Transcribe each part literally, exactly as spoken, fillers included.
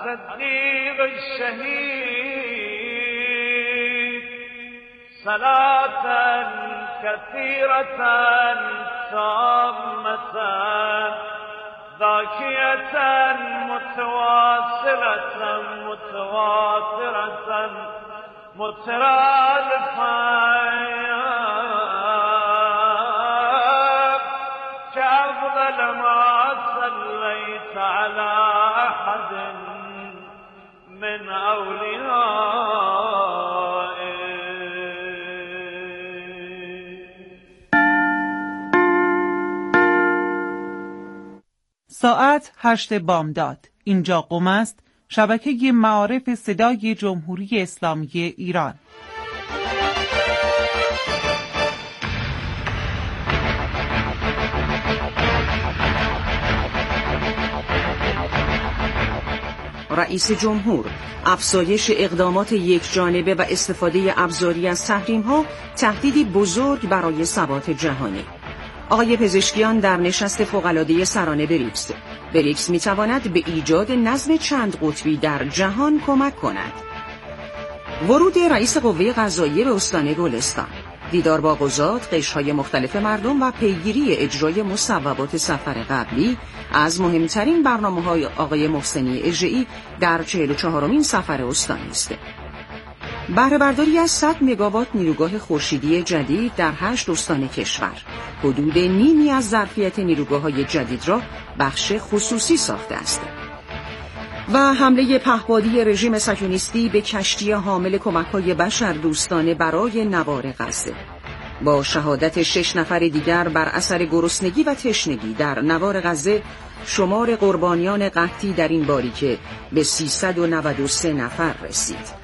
صدیق الشهید صلاة كثيرة تامة ذاكية متواصلة متواترة مترادفة كأفضل ما صليت على أحد من أوليائك. ساعت هشت بامداد. اینجا قم است، شبکه معارف صدای جمهوری اسلامی ایران. رئیس جمهور: افزایش اقدامات یکجانبه و استفاده ابزاری از تحریم‌ها تهدیدی بزرگ برای ثبات جهانی. آقای پزشکیان در نشست فوق‌العاده سران بریکس: بریکس می‌تواند به ایجاد نظم چند قطبی در جهان کمک کند. ورود رئیس قوه قضاییه به استان گلستان، دیدار با قضات، قشرهای مختلف مردم و پیگیری اجرای مصوبات سفر قبلی از مهمترین برنامه‌های آقای محسنی اژه‌ای در چهل و چهارمین سفر استانی است. بهره برداری از صد مگاوات نیروگاه خورشیدی جدید در هشت استان کشور، حدود نیمی از ظرفیت نیروگاه‌های جدید را بخش خصوصی ساخته است. و حمله پهپادی رژیم صهیونیستی به کشتی حامل کمک‌های بشردوستانه برای نوار غزه. با شهادت شش نفر دیگر بر اثر گرسنگی و تشنگی در نوار غزه، شمار قربانیان قحطی در این باریکه به سیصد و نود و سه نفر رسید.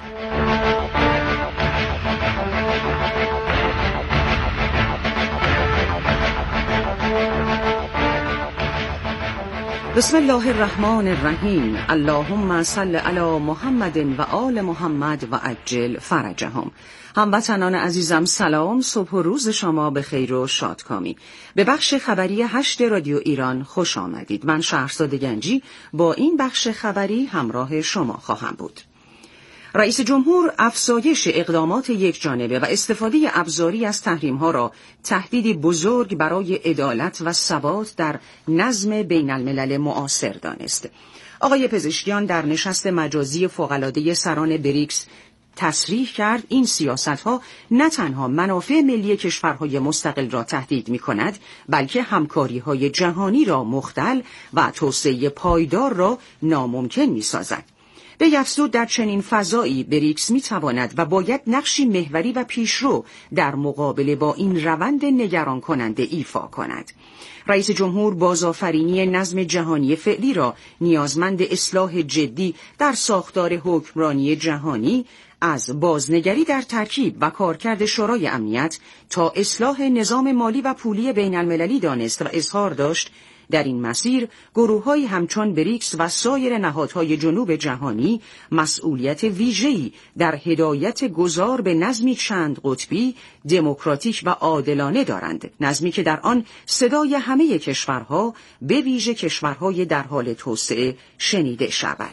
بسم الله الرحمن الرحیم. اللهم صل علی محمد و آل محمد و عجل فرجهم. هموطنان عزیزم سلام، صبح و روز شما به خیر و شادکامی. به بخش خبری هشت رادیو ایران خوش آمدید. من شهرزاد گنجی با این بخش خبری همراه شما خواهم بود. رئیس جمهور افزایش اقدامات یکجانبه و استفاده ابزاری از تحریم‌ها را تهدیدی بزرگ برای عدالت و ثبات در نظم بین الملل معاصر دانست. آقای پزشکیان در نشست مجازی فوق‌العاده سران بریکس تصریح کرد این سیاست‌ها نه تنها منافع ملی کشورهای مستقل را تهدید می‌کند، بلکه همکاری‌های جهانی را مختل و توسعه پایدار را ناممکن می‌سازد. به افزود در چنین فضایی بریکس می‌تواند و باید نقشی محوری و پیشرو در مقابله با این روند نگران کننده ایفا کند. رئیس جمهور بازآفرینی نظم جهانی فعلی را نیازمند اصلاح جدی در ساختار حکمرانی جهانی، از بازنگری در ترکیب و کارکرد شورای امنیت تا اصلاح نظام مالی و پولی بین المللی دانست و اظهار داشت در این مسیر گروه‌هایی همچون بریکس و سایر نهادهای جنوب جهانی مسئولیت ویژه‌ای در هدایت گذار به نظمی چند قطبی، دموکراتیک و عادلانه دارند، نظمی که در آن صدای همه کشورها به ویژه کشورهای در حال توسعه شنیده شود.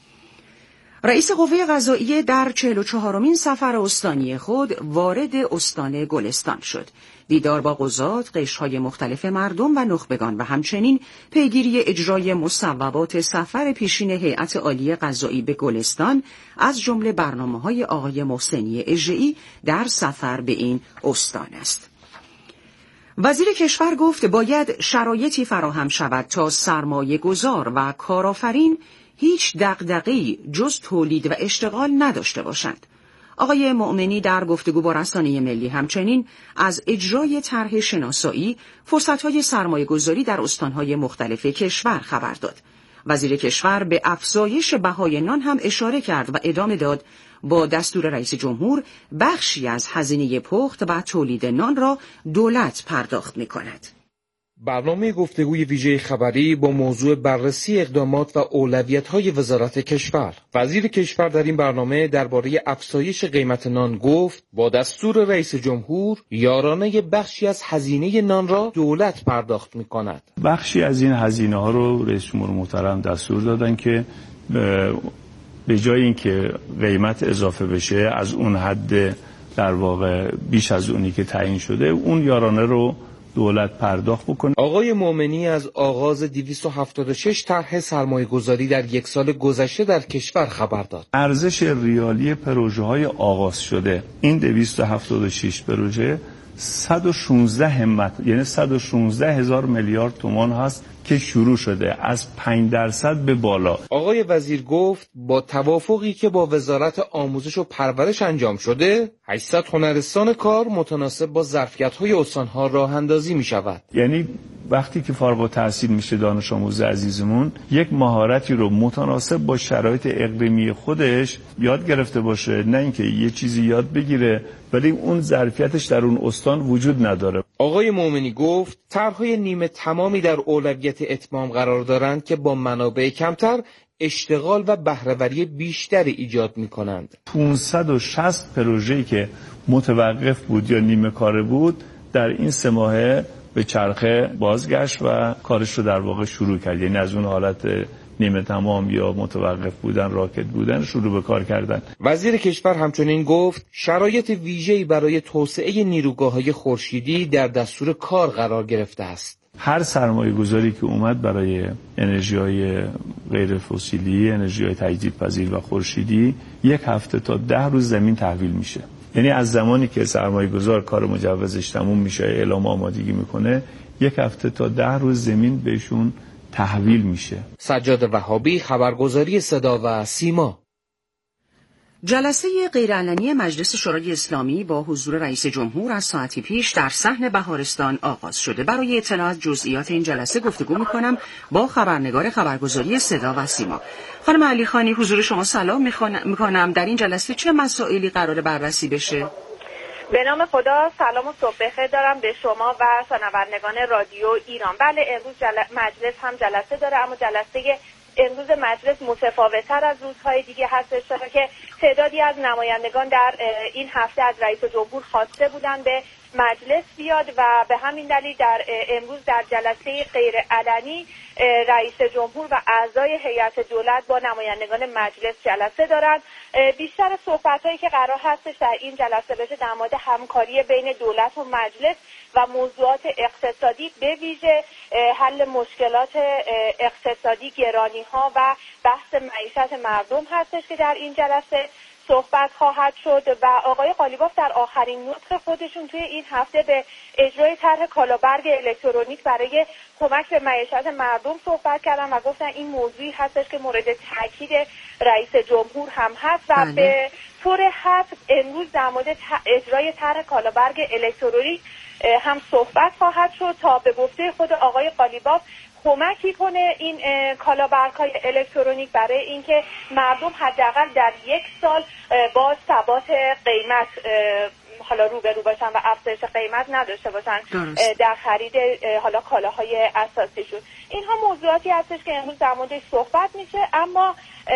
رئیس قوه قضاییه در چهل و چهارمین سفر استانی خود وارد استان گلستان شد. دیدار با قضات، قشرهای مختلف مردم و نخبگان و همچنین پیگیری اجرای مصوبات سفر پیشین هیئت عالی قضایی به گلستان از جمله برنامه‌های آقای محسنی اژه‌ای در سفر به این استان است. وزیر کشور گفت باید شرایطی فراهم شود تا سرمایه گذار و کارآفرین هیچ دغدغه‌ای جز تولید و اشتغال نداشته باشند. آقای مؤمنی در گفتگو با رسانه ملی همچنین از اجرای طرح شناسایی فرصت‌های سرمایه‌گذاری در استان‌های مختلف کشور خبر داد. وزیر کشور به افزایش بهای نان هم اشاره کرد و ادامه داد با دستور رئیس جمهور بخشی از هزینه پخت و تولید نان را دولت پرداخت می‌کند. برنامه گفتگوی ویژه خبری با موضوع بررسی اقدامات و اولویت‌های وزارت کشور. وزیر کشور در این برنامه درباره افزایش قیمت نان گفت با دستور رئیس جمهور یارانه بخشی از هزینه نان را دولت پرداخت می‌کند. بخشی از این هزینه‌ها رو رئیس جمهور محترم دستور دادن که به جای اینکه قیمت اضافه بشه از اون حد در واقع بیش از اونی که تعیین شده، اون یارانه رو دولت پرداخت بکنه. آقای مومنی از آغاز دویست و هفتاد و شش طرح سرمایه‌گذاری در یک سال گذشته در کشور خبر داد. ارزش ریالی پروژه‌های آغاز شده این دویست و هفتاد و شش پروژه صد و شانزده همت، یعنی صد و شانزده هزار میلیارد تومان هست که شروع شده، از پنج درصد به بالا. آقای وزیر گفت با توافقی که با وزارت آموزش و پرورش انجام شده، هشتصد هنرستان کار متناسب با ظرفیت‌های استان‌ها راه اندازی می‌شود. یعنی وقتی که فارغ التحصیل میشه دانش آموز عزیزمون، یک مهارتی رو متناسب با شرایط اقلیمی خودش یاد گرفته باشه، نه اینکه یه چیزی یاد بگیره ولی اون ظرفیتش در اون استان وجود نداره. آقای مومنی گفت طرح‌های نیمه تمامی در اولویت اتمام قرار دارند که با منابع کمتر اشتغال و بهره‌وری بیشتری ایجاد می‌کنند. پانصد و شصت پروژه‌ای که متوقف بود یا نیمه کاره بود در این سه ماهه به چرخه بازگشت و کارش رو در واقع شروع کرد. یعنی از اون حالت نیمه تمام یا متوقف بودن، راکد بودن، شروع به کار کردن. وزیر کشور همچنین گفت شرایط ویژه‌ای برای توسعه نیروگاه‌های خورشیدی در دستور کار قرار گرفته است. هر سرمایه گذاری که اومد برای انرژی‌های غیر فسیلی، انرژی‌های تجدیدپذیر و خورشیدی، یک هفته تا ده روز زمین تحویل میشه. یعنی از زمانی که سرمایه گذار کار مجوزش تموم میشه، اعلام آمادگی میکنه، یک هفته تا ده روز زمین بهشون تحویل میشه. سجاد وهابی، خبرگزاری صدا و سیما. جلسه غیرعلنی مجلس شورای اسلامی با حضور رئیس جمهور از ساعتی پیش در صحن بهارستان آغاز شده. برای اطلاع از جزئیات این جلسه گفتگو میکنم با خبرنگار خبرگزاری صدا و سیما. خانم علی خانی، حضور شما سلام میکنم. در این جلسه چه مسائلی قرار بررسی بشه؟ به نام خدا، سلام و صبح بخیر دارم به شما و شنوندگان رادیو ایران. بله، امروز جل... مجلس هم جلسه داره، اما جلسه امروز مجلس متفاوت‌تر از روزهای دیگه هستش، چرا که تعدادی از نمایندگان در این هفته از رئیس جمهور خواسته بودن به مجلس بیاد و به همین دلیل در امروز در جلسه غیر علنی رئیس جمهور و اعضای هیئت دولت با نمایندگان مجلس جلسه دارند. بیشتر صحبت‌هایی که قرار هستش در این جلسه بشه در مورد همکاری بین دولت و مجلس و موضوعات اقتصادی، به ویژه حل مشکلات اقتصادی، گرانی‌ها و بحث معیشت مردم هستش که در این جلسه صحبت خواهد شد. و آقای قالیباف در آخرین نطق خودشون توی این هفته به اجرای طرح کالابرگ الکترونیک برای کمک به معیشت مردم صحبت کردن و گفتن این موضوعی هستش که مورد تاکید رئیس جمهور هم هست و بله. به طور حتم امروز در مورد اجرای طرح کالابرگ الکترونیک هم صحبت خواهد شد تا به گفته خود آقای قالیباف کمکی کنه این کالابرگ‌های الکترونیک برای اینکه مردم حداقل در یک سال با ثبات قیمت حالا روبرو باشن و افزایش قیمت نداشته باشن درست. در خرید حالا کالاهای اساسیشون. اینها موضوعاتی هستش که امروز در موردش صحبت میشه، اما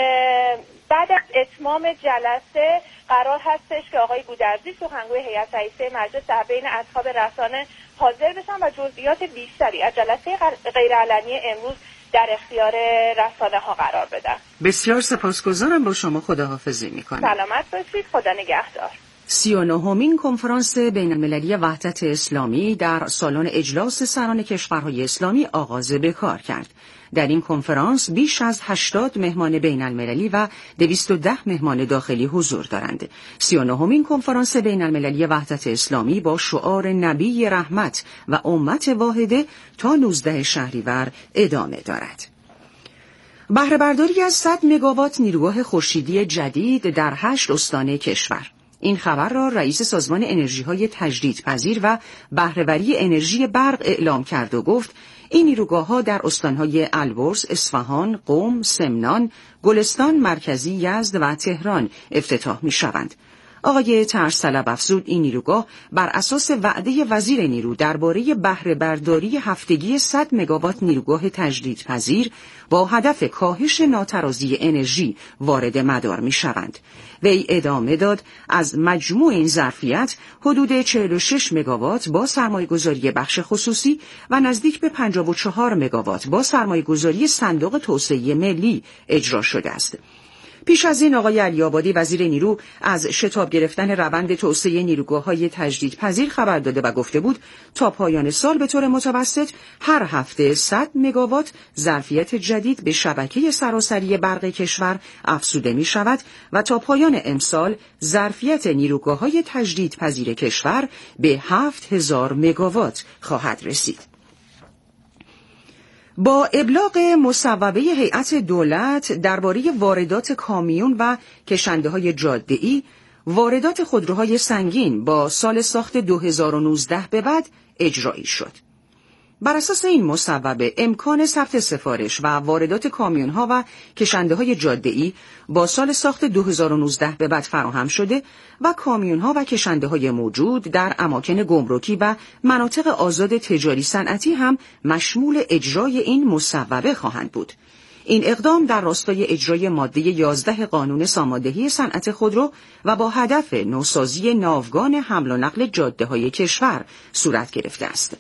بعد از اتمام جلسه قرار هستش که آقای گودرزی سخنگوی هیئت رئیسه مجلس در بین اصحاب رسانه حاضر بشن و جزئیات بیشتری از جلسه غیرعلنی امروز در اختیار رسانه ها قرار بدن. بسیار سپاسگزارم، با شما خداحافظی میکنم. سلامت باشید، خدا نگهدار. سی و نهمین کنفرانس بین المللی وحدت اسلامی در سالن اجلاس سران کشورهای اسلامی آغاز به کار کرد. در این کنفرانس بیش از هشتاد مهمان بین المللی و دویست و ده مهمان داخلی حضور دارند. سی و نهمین کنفرانس بین المللی وحدت اسلامی با شعار نبی رحمت و امت واحده تا نوزده شهریور ادامه دارد. بهره برداری از صد مگاوات نیروگاه خورشیدی جدید در هشت استان کشور. این خبر را رئیس سازمان انرژی‌های تجدیدپذیر و بهره‌وری انرژی برق اعلام کرد و گفت این نیروگاه‌ها در استان‌های البرز، اصفهان، قم، سمنان، گلستان مرکزی، یزد و تهران افتتاح می‌شوند. آقای طرزطلب افزود این نیروگاه بر اساس وعده وزیر نیرو درباره بهره برداری هفتگی صد مگاوات نیروگاه تجدیدپذیر با هدف کاهش ناترازی انرژی وارد مدار می‌شوند. وی ادامه داد از مجموع این ظرفیت حدود چهل و شش مگاوات با سرمایه‌گذاری بخش خصوصی و نزدیک به پنجاه و چهار مگاوات با سرمایه‌گذاری صندوق توسعه ملی اجرا شده است. پیش از این آقای علی‌آبادی وزیر نیرو از شتاب گرفتن روند توسعه نیروگاه‌های تجدیدپذیر خبر داده و گفته بود تا پایان سال به طور متوسط هر هفته صد مگاوات ظرفیت جدید به شبکه سراسری برق کشور افزوده می شود و تا پایان امسال ظرفیت نیروگاه‌های تجدیدپذیر کشور به هفت هزار مگاوات خواهد رسید. با ابلاغ مصوبه هیئت دولت درباره واردات کامیون و کشنده‌های جاده‌ای، واردات خودروهای سنگین با سال ساخت دو هزار و نوزده به بعد اجرایی شد. بر اساس این مصوبه امکان ثبت سفارش و واردات کامیون‌ها و کشنده‌های جاده‌ای با سال ساخت دو هزار و نوزده به بعد فراهم شده و کامیون‌ها و کشنده‌های موجود در اماکن گمرکی و مناطق آزاد تجاری صنعتی هم مشمول اجرای این مصوبه خواهند بود. این اقدام در راستای اجرای ماده یازده قانون ساماندهی صنعت خودرو و با هدف نوسازی ناوگان حمل و نقل جاده‌های کشور صورت گرفته است.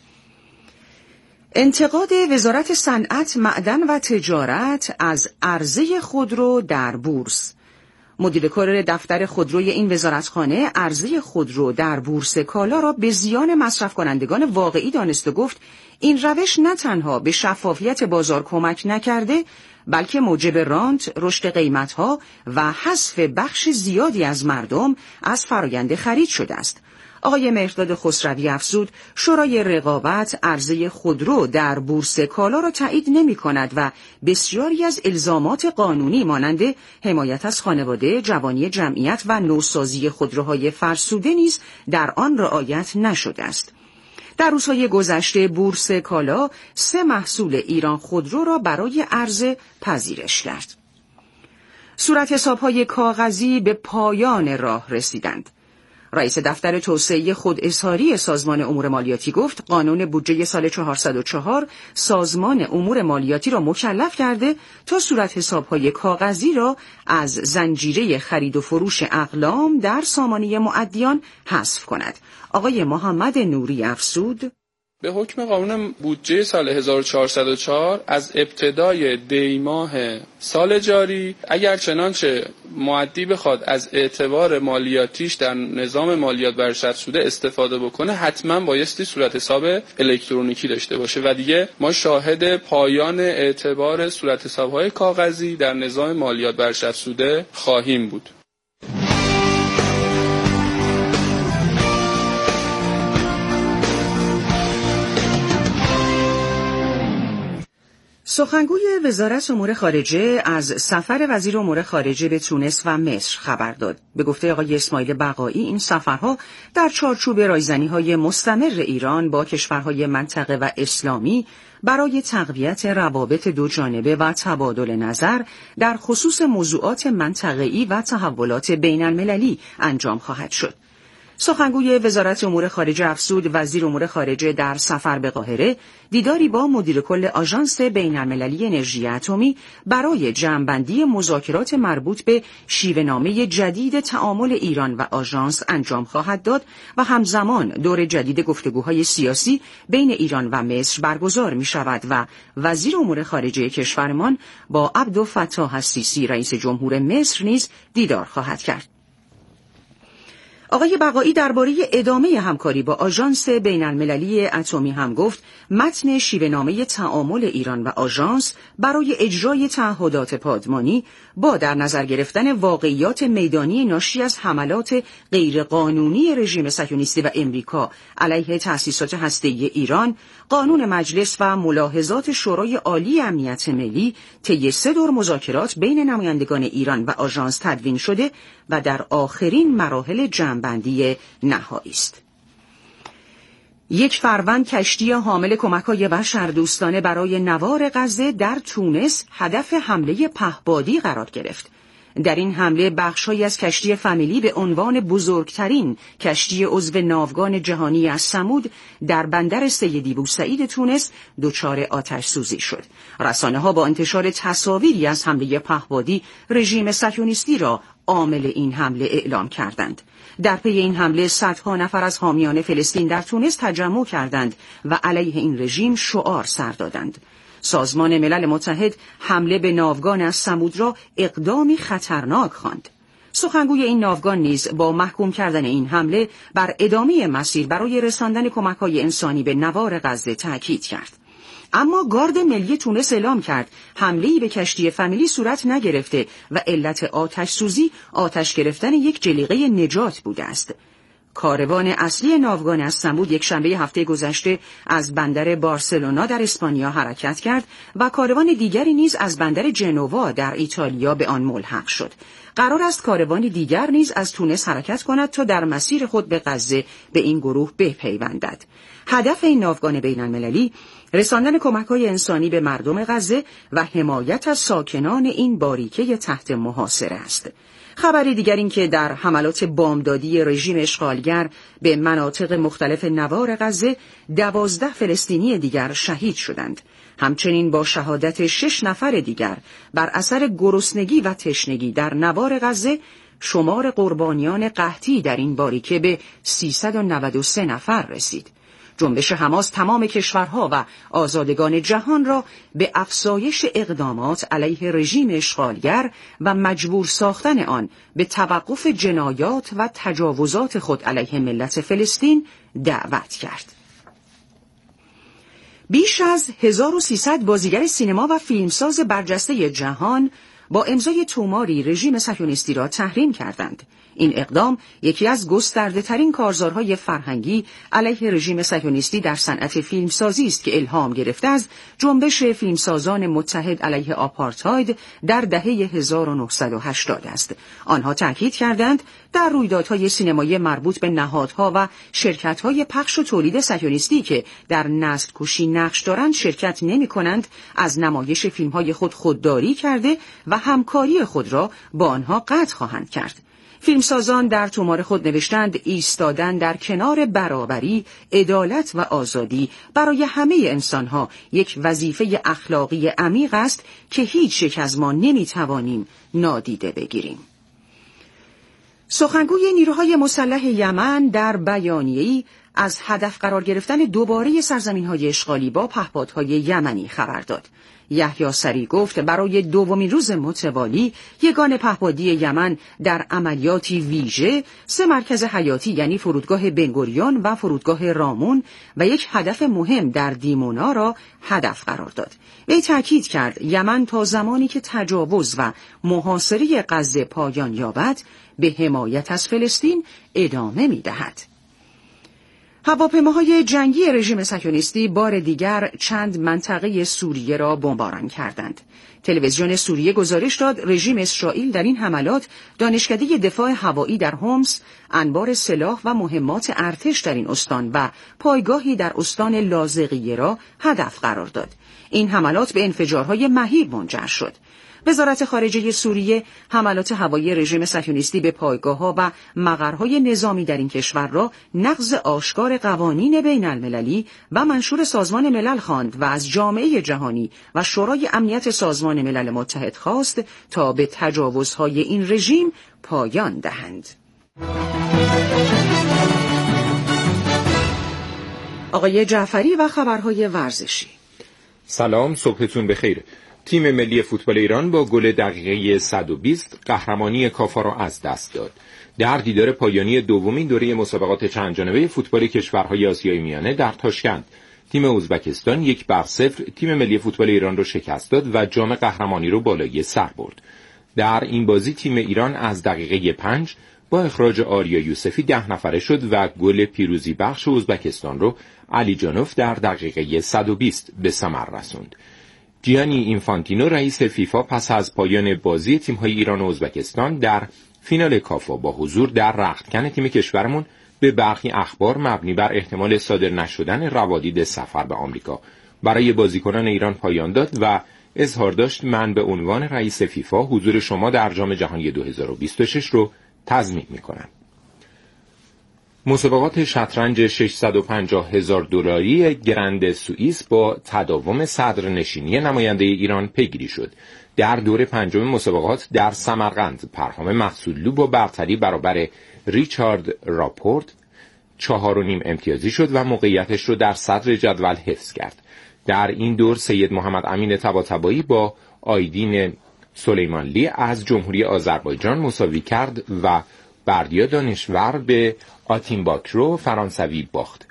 انتقاد وزارت صنعت، معدن و تجارت از عرضه خودرو در بورس. مدیر کل دفتر خودروی این وزارتخانه عرضه خودرو در بورس کالا را به زیان مصرف کنندگان واقعی دانست و گفت این روش نه تنها به شفافیت بازار کمک نکرده بلکه موجب رانت، رشد قیمت‌ها و حذف بخش زیادی از مردم از فرآیند خرید شده است. آقای مهرداد خسروی افزود شورای رقابت عرضه خودرو در بورس کالا را تایید نمی کند و بسیاری از الزامات قانونی مانند حمایت از خانواده، جوانی جمعیت و نوسازی خودروهای فرسوده نیز در آن رعایت نشده است. در روزهای گذشته بورس کالا سه محصول ایران خودرو را برای عرضه پذیرش کرد. صورت حساب‌های کاغذی به پایان راه رسیدند. رئیس دفتر توسعه خوداظهاری سازمان امور مالیاتی گفت قانون بودجه سال چهارصد و چهار سازمان امور مالیاتی را مکلف کرده تا صورت حساب‌های کاغذی را از زنجیره خرید و فروش اقلام در سامانه معدیان حذف کند. آقای محمد نوری افزود به حکم قانون بودجه سال هزار و چهارصد و چهار از ابتدای دی ماه سال جاری اگر چنانچه معدی بخواد از اعتبار مالیاتیش در نظام مالیات برشت‌شده استفاده بکنه حتما بایستی صورت حساب الکترونیکی داشته باشه و دیگه ما شاهد پایان اعتبار صورت حساب‌های کاغذی در نظام مالیات برشت‌شده خواهیم بود. سخنگوی وزارت امور خارجه از سفر وزیر امور خارجه به تونس و مصر خبر داد. به گفته آقای اسماعیل بقایی این سفرها در چارچوب رایزنی‌های مستمر ایران با کشورهای منطقه و اسلامی برای تقویت روابط دو جانبه و تبادل نظر در خصوص موضوعات منطقه‌ای و تحولات بین‌المللی انجام خواهد شد. سخنگوی وزارت امور خارجه افزود وزیر امور خارجه در سفر به قاهره دیداری با مدیر کل آژانس بین‌المللی انرژی اتمی برای جمع‌بندی مذاکرات مربوط به شیوه‌نامه جدید تعامل ایران و آژانس انجام خواهد داد و همزمان دور جدید گفتگوهای سیاسی بین ایران و مصر برگزار می شود و وزیر امور خارجه کشورمان با عبدالفتاح السیسی رئیس جمهور مصر نیز دیدار خواهد کرد. آقای بقایی درباره ادامه همکاری با آژانس بین‌المللی اتمی هم گفت متن شیوه‌نامه تعامل ایران و آژانس برای اجرای تعهدات پادمانی با در نظر گرفتن واقعیات میدانی ناشی از حملات غیرقانونی رژیم صهیونیستی و امریکا علیه تأسیسات هسته‌ای ایران، قانون مجلس و ملاحظات شورای عالی امنیت ملی طی سه دور مذاکرات بین نمایندگان ایران و آژانس تدوین شده و در آخرین مراحل جمع‌بندی نهایی است. یک فروند کشتی حامل کمک‌های بشردوستانه برای نوار غزه در تونس هدف حمله پهپادی قرار گرفت. در این حمله بخش‌هایی از کشتی فامیلی به عنوان بزرگترین کشتی عضو ناوگان جهانی از سمود در بندر سیدی بوسعید تونس دچار آتش سوزی شد. رسانه‌ها با انتشار تصاویری از حمله پهپادی رژیم صهیونیستی را عامل این حمله اعلام کردند. در پی این حمله صدها نفر از حامیان فلسطین در تونس تجمع کردند و علیه این رژیم شعار سر دادند. سازمان ملل متحد حمله به ناوگان از سمود را اقدامی خطرناک خواند. سخنگوی این ناوگان نیز با محکوم کردن این حمله بر ادامه مسیر برای رساندن کمک‌های انسانی به نوار غزه تاکید کرد. اما گارد ملی تونس اعلام کرد حمله‌ای به کشتی فامیلی صورت نگرفته و علت آتش سوزی آتش گرفتن یک جلیقه نجات بوده است. کاروان اصلی ناوگان از سمود یک شنبه هفته گذشته از بندر بارسلونا در اسپانیا حرکت کرد و کاروان دیگری نیز از بندر جنوا در ایتالیا به آن ملحق شد. قرار است کاروان دیگر نیز از تونس حرکت کند تا در مسیر خود به غزه به این گروه بپیوندد. هدف این ناوگان بین‌المللی رساندن کمک‌های انسانی به مردم غزه و حمایت از ساکنان این باریکه تحت محاصره است. خبر دیگر این که در حملات بامدادی رژیم اشغالگر به مناطق مختلف نوار غزه دوازده فلسطینی دیگر شهید شدند. همچنین با شهادت شش نفر دیگر بر اثر گرسنگی و تشنگی در نوار غزه شمار قربانیان قحطی در این باریکه به سیصد و نود و سه نفر رسید. جنبش حماس تمام کشورها و آزادگان جهان را به افزایش اقدامات علیه رژیم اشغالگر و مجبور ساختن آن به توقف جنایات و تجاوزات خود علیه ملت فلسطین دعوت کرد. بیش از هزار و سیصد بازیگر سینما و فیلمساز برجسته جهان با امضای توماری رژیم صهیونیستی را تحریم کردند. این اقدام یکی از گسترده‌ترین کارزارهای فرهنگی علیه رژیم صهیونیستی در صنعت فیلمسازی است که الهام گرفته از جنبش فیلمسازان متحد علیه آپارتاید در دهه هزار و نهصد و هشتاد است. آنها تاکید کردند در رویدادهای سینمایی مربوط به نهادها و شرکت‌های پخش و تولید صهیونیستی که در نسل‌کشی نقش دارند شرکت نمی‌کنند، از نمایش فیلم‌های خود خودداری کرده و همکاری خود را با آنها قطع خواهند کرد. فیلمسازان در تومار خود نوشتند ایستادن در کنار برابری، عدالت و آزادی برای همه انسانها یک وظیفه اخلاقی عمیق است که هیچ یک از ما نمیتوانیم نادیده بگیریم. سخنگوی نیروهای مسلح یمن در بیانیه‌ای از هدف قرار گرفتن دوباره سرزمین‌های اشغالی با پهپادهای یمنی خبر داد. یحیی سری گفت برای دومین روز متوالی یگان پهپادی یمن در عملیاتی ویژه سه مرکز حیاتی یعنی فرودگاه بنگوریون و فرودگاه رامون و یک هدف مهم در دیمونا را هدف قرار داد. وی تاکید کرد یمن تا زمانی که تجاوز و محاصره غزه پایان یابد به حمایت از فلسطین ادامه می‌دهد. هواپیماهای جنگی رژیم صهیونیستی بار دیگر چند منطقه سوریه را بمباران کردند. تلویزیون سوریه گزارش داد رژیم اسرائیل در این حملات دانشکده دفاع هوایی در هومس، انبار سلاح و مهمات ارتش در این استان و پایگاهی در استان لاذقیه را هدف قرار داد. این حملات به انفجارهای مهیب منجر شد. وزارت خارجه سوریه حملات هوایی رژیم صهیونیستی به پایگاه‌ها و مقرهای نظامی در این کشور را نقض آشکار قوانین بین المللی و منشور سازمان ملل خواند و از جامعه جهانی و شورای امنیت سازمان ملل متحد خواست تا به تجاوزهای این رژیم پایان دهند. آقای جعفری و خبرهای ورزشی. سلام، صبحتون بخیر. تیم ملی فوتبال ایران با گل دقیقه صد و بیست قهرمانی کافا را از دست داد. در دیدار پایانی دومین دوره مسابقات چندجانبه فوتبال کشورهای آسیای میانه در تاشکند، تیم ازبکستان یک بر صفر تیم ملی فوتبال ایران را شکست داد و جام قهرمانی را بالای سر برد. در این بازی تیم ایران از دقیقه پنج با اخراج آریا یوسفی ده نفره شد و گل پیروزی بخش ازبکستان را علی جانوف در دقیقه صد و بیست به ثمر رساند. جیانی اینفانتینو رئیس فیفا پس از پایان بازی تیم‌های ایران و ازبکستان در فینال کافا با حضور در رختکن تیم کشورمون به برخی اخبار مبنی بر احتمال صادر نشدن روادید سفر به آمریکا برای بازیکنان ایران پایان داد و اظهار داشت من به عنوان رئیس فیفا حضور شما در جام جهانی دو هزار و بیست و شش رو تضمین می‌کنم. مسابقات شطرنج ششصد و پنجاه هزار دلاری گرند سوئیس با تداوم صدرنشینی نماینده ایران پیگیری شد. در دور پنجم مسابقات در سمرقند پرهام مقصودلو با برتری برابر ریچارد راپورت چهار و نیم امتیازی شد و موقعیتش رو در صدر جدول حفظ کرد. در این دور سید محمد امین طباطبایی با آیدین سلیمانلی از جمهوری آذربایجان مساوی کرد و بردیا دانشور به آتین باکرو فرانسوی باخت.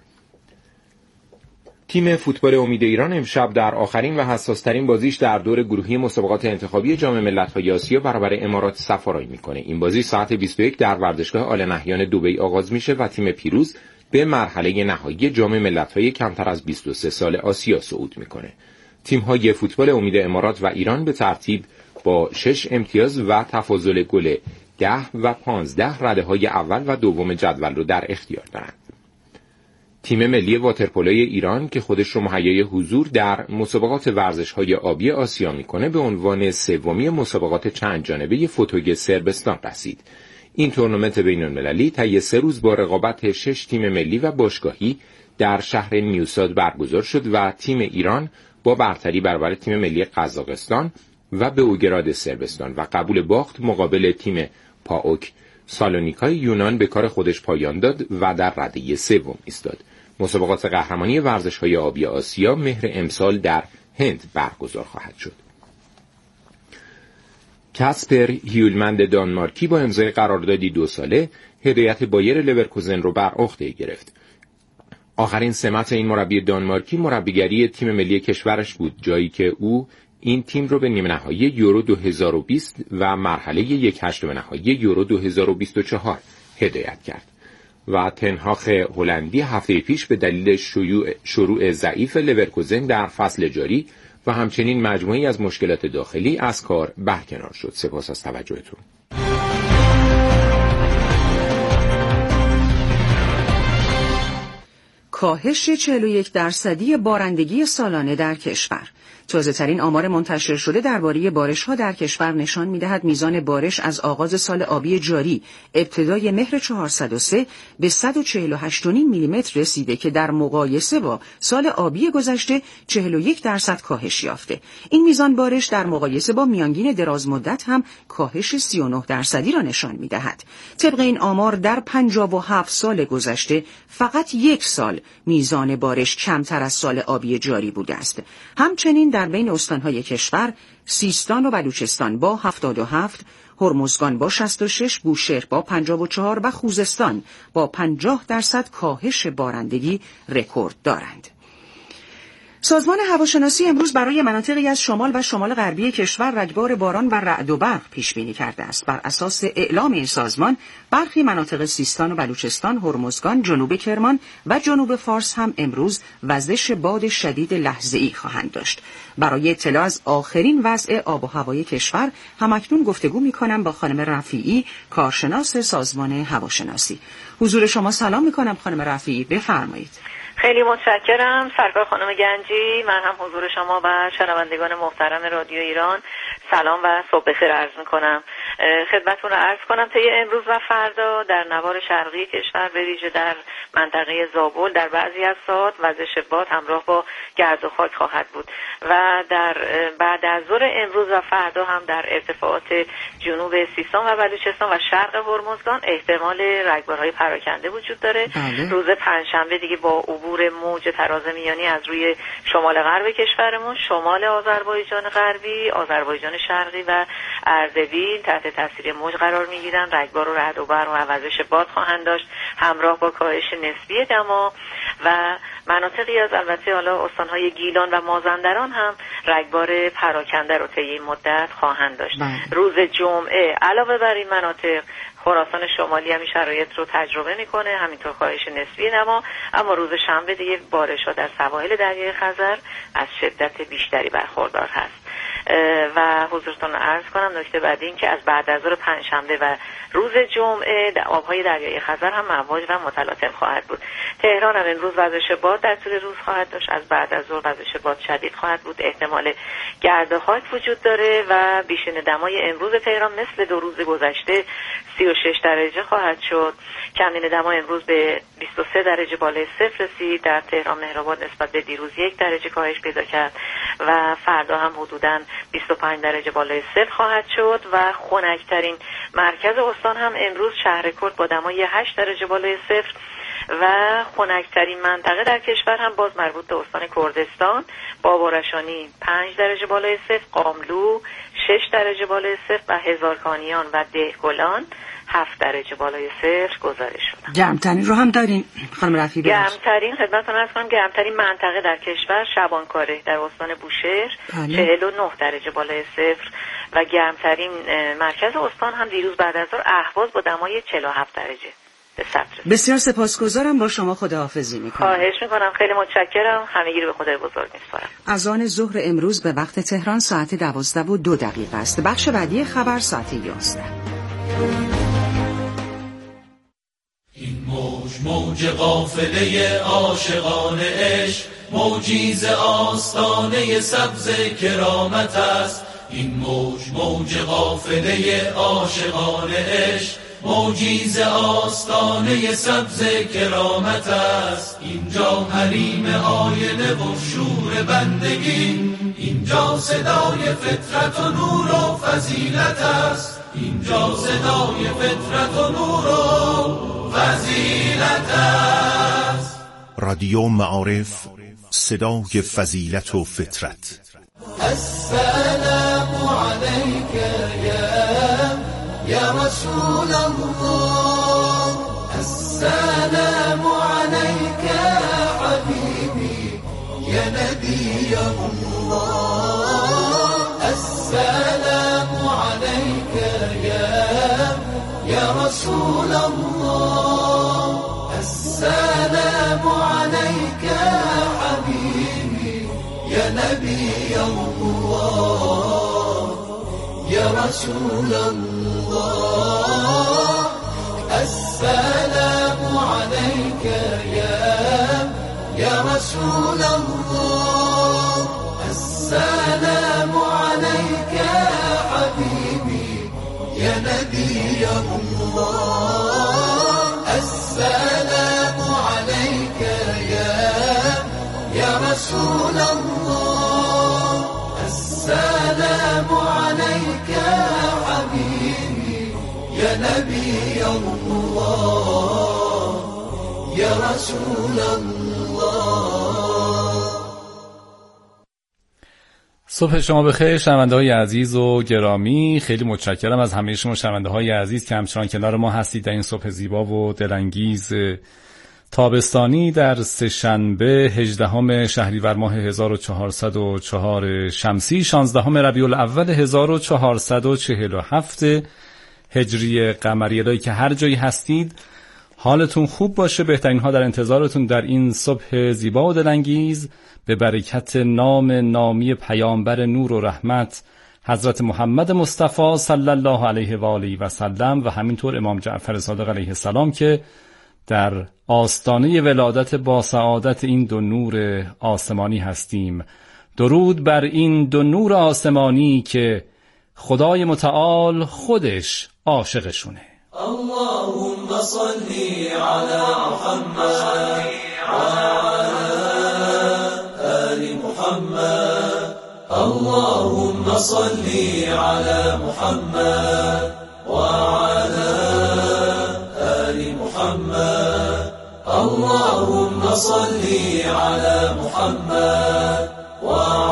تیم فوتبال امید ایران امشب در آخرین و حساس‌ترین بازیش در دور گروهی مسابقات انتخابی جام ملت‌های آسیا برابر امارات صف‌آرایی می‌کنه. این بازی ساعت بیست و یک در ورزشگاه آل نهیان دبی آغاز میشه و تیم پیروز به مرحله نهایی جام ملت‌های کمتر از بیست و سه سال آسیا صعود می‌کنه. تیم‌های فوتبال امید امارات و ایران به ترتیب با شش امتیاز و تفاضل گل ده و پانزده رده‌های اول و دوم جدول رو در اختیار دارند. تیم ملی واترپولوی ایران که خودش رو مهیای حضور در مسابقات ورزش‌های آبی آسیا میکنه به عنوان سومی مسابقات چند جانبه فوتوگ صربستان رسید. این تورنمنت بین‌المللی طی سه روز با رقابت شش تیم ملی و باشگاهی در شهر نیوساد برگزار شد و تیم ایران با برتری برابر تیم ملی قزاقستان و بئوگراد صربستان و قبول باخت مقابل تیم پاوک سالونیکای یونان به کار خودش پایان داد و در رده سوم ایستاد. مسابقات قهرمانی ورزش‌های آبی آسیا مهر امسال در هند برگزار خواهد شد. کاسپر هیولمند دانمارکی با امضای قراردادی دو ساله هدایت بایر لورکوزن رو بر عهده گرفت. آخرین سمت این مربی دانمارکی مربیگری تیم ملی کشورش بود، جایی که او این تیم رو به نیمه نهایی یورو دو هزار و بیست و مرحله یک هشتم نهایی یورو دو هزار و بیست و چهار هدایت کرد. و تنهاخ هلندی هفته پیش به دلیل شروع, شروع ضعیف لورکوزن در فصل جاری و همچنین مجموعی از مشکلات داخلی از کار برکنار شد. سپاس از توجهتون. کاهش چهل و یک درصدی بارندگی سالانه در کشور. تازه‌ترین آمار منتشر شده درباره بارش‌ها در کشور نشان می‌دهد میزان بارش از آغاز سال آبی جاری ابتدای مهر چهارصد و سه به صد و چهل و هشت و نیم میلیمتر رسیده که در مقایسه با سال آبی گذشته چهل و یک درصد کاهش یافته. این میزان بارش در مقایسه با میانگین دراز مدت هم کاهش سی و نه درصدی را نشان می‌دهد. طبق این آمار در پنجاه و هفت سال گذشته فقط یک سال میزان بارش کمتر از سال آبی جاری بوده است. همچنین در بین استانهای کشور سیستان و بلوچستان با هفتاد و هفت، هرمزگان با شصت و شش، بوشهر با پنجاه و چهار و خوزستان با پنجاه درصد کاهش بارندگی رکورد دارند. سازمان هواشناسی امروز برای مناطقی از شمال و شمال غربی کشور رگبار باران و رعد و برق پیش بینی کرده است. بر اساس اعلام این سازمان، برخی مناطق سیستان و بلوچستان، هرمزگان، جنوب کرمان و جنوب فارس هم امروز وزش باد شدید لحظه‌ای خواهند داشت. برای اطلاع از آخرین وضع آب و هوای کشور همکنون گفتگو می‌کنم با خانم رفیعی، کارشناس سازمان هواشناسی. حضور شما سلام می‌کنم خانم رفیعی، بفرمایید. خیلی متشکرم سرکار خانم گنجی. من هم حضور شما و شنوندگان محترم رادیو ایران سلام و صبح بخیر عرض میکنم. خدمتتون رو عرض کنم طی امروز و فردا در نوار شرقی کشور به ویژه در منطقه زابل در بعضی از ساعات وزش باد همراه با گرد و خاک خواهد بود و در بعد از ظهر امروز و فردا هم در ارتفاعات جنوب سیستان و بلوچستان و شرق هرمزگان احتمال رگبارهای پراکنده وجود داره. بله. روز پنجشنبه دیگه با عبور موج تراز میانی از روی شمال غرب کشورمون، شمال آذربایجان غربی، آذربایجان شرقی و اردبیل تحت تاثیر موج قرار میگیرن. رگبار و رعد و برق و وزش باد خواهند داشت همراه با کاهش نسبی دما و مناطقی از البته حالا استانهای گیلان و مازندران هم رگبار پراکنده رو طی این مدت خواهند داشت. بله. روز جمعه علاوه بر این مناطق خراسان شمالی هم این شرایط رو تجربه میکنه، همینطور کاهش نسبی دما، اما روز شنبه دیگه بارش‌ها در سواحل دریای خزر از شدت بیشتری برخوردار هست. و حضورتون عرض کنم نکته بعدی این که از بعد از ظهر پنجشنبه و روز جمعه آبهای دریای خزر هم امواج و متلاطم خواهد بود. تهران هم امروز وزش باد در طول روز خواهد داشت، از بعد از ظهر وزش باد شدید خواهد بود، احتمال گرد و خاک وجود داره و بیشتر دمای امروز تهران مثل دو روز گذشته سی و شش درجه خواهد شد. کمین دما امروز به بیست و سه درجه بالای صفر رسید. در تهران مهرآباد نسبت به دیروز یک درجه کاهش پیدا کرد و فردا هم حدوداً بیست و پنج درجه بالای صفر خواهد شد و خنک‌ترین مرکز استان هم امروز شهرکرد با دمای هشت درجه بالای صفر و خنک‌ترین منطقه در کشور هم باز مربوط به استان کردستان با بارشانی پنج درجه بالای صفر، قاملو شش درجه بالای صفر و هزارکانیان و دهگلان هفت درجه بالای صفر گزارش شدن. گرمترین رو هم داریم خانم رفیعی؟ گرمترین خدمتتون عرض کنم گرمترین منطقه در کشور شبانکاره در استان بوشهر چهل و نه درجه بالای صفر و گرمترین مرکز استان هم دیروز بعد از ظهر اهواز با دمای چهل و هفت درجه به ثبت رسید. بسیار سپاسگزارم، با شما خداحافظی میکنم. خواهش میکنم، خیلی متشکرم، همگی رو به خدای بزرگ میسپارم. از آن ظهر امروز به وقت تهران ساعت دوازده و دو دقیقه است. بخش بعدی خبر ساعت یازده. این موج موج قافله عاشقان عشق، موجی ز آستانه سبز کرامت است. این موج موج قافله عاشقان عشق، موجی ز آستانه سبز کرامت است. اینجا حریم آینه و شور بندگی، اینجا صدای فطرت و نور و فضیلت است. اینجا صدای فطرت و نور و فضیلت است. رادیو معارف، صدای فضیلت و فطرت. السلام علیک یا یا رسول الله، السلام علیک حبیبی یا نبی الله، السلام علیک یا یا رسول الله، السلام علیک حبیبی یا نبی الله یا رسول الله، السلام علیک یا یا رسول الله، السلام علیک حبیبی یا نبی الله، السلام علیک یا یا رسول الله، السلام علیک حبیبی یا نبی الله یا رسول الله. صبح شما بخیر شنونده های عزیز و گرامی، خیلی متشکرم از همه شما شنونده های عزیز که همچنان کنار ما هستید در این صبح زیبا و دلانگیز تابستانی در سه‌شنبه هجدهم شهریور ماه هزار و چهارصد و چهار شمسی، شانزدهم ربیع الاول هزار و چهارصد و چهل و هفت هجری قمری. الهی که هر جایی هستید حالتون خوب باشه، بهترین ها در انتظارتون در این صبح زیبا و دلانگیز به برکت نام نامی پیامبر نور و رحمت حضرت محمد مصطفی صلی الله علیه و آله و سلم و همینطور امام جعفر صادق علیه السلام که در آستانه ولادت با سعادت این دو نور آسمانی هستیم. درود بر این دو نور آسمانی که خدای متعال خودش عاشقشونه. اللهم صلی علی محمد و علی محمد، اللهم صلی علی محمد و علی محمد، اللهم صلی علی محمد و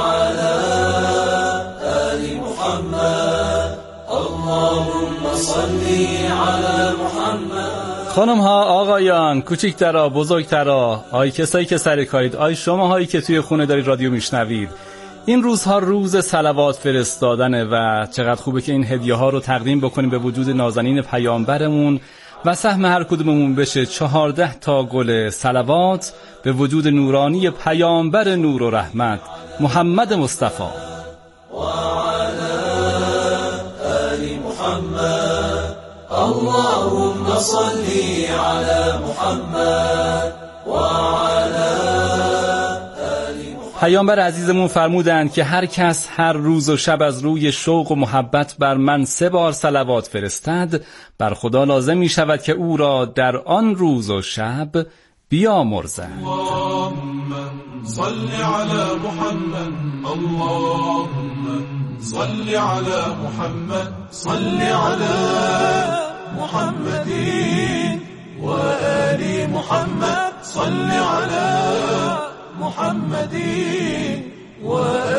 علی محمد، اللهم صلی علی محمد. خانم ها، آقایان، کوچیک‌ترا، بزرگترا، آی کسایی که سر کارید، آی شما هایی که توی خونه دارید رادیو میشنوید، این روزها روز صلوات فرستادنه و چقدر خوبه که این هدیه ها رو تقدیم بکنیم به وجود نازنین پیامبرمون و سهم هر کدوممون بشه چهارده تا گل صلوات به وجود نورانی پیامبر نور و رحمت محمد مصطفی. و علی آل محمد، اللهم صلی علی محمد و علی پیامبر عزیزمون فرمودند که هر کس هر روز و شب از روی شوق و محبت بر من سه بار صلوات فرستد، بر خدا لازم می شود که او را در آن روز و شب بیامرزد. اللهم صل علی محمد، اللهم صل علی محمد، صل علی محمد وآل محمد صل على محمد وآل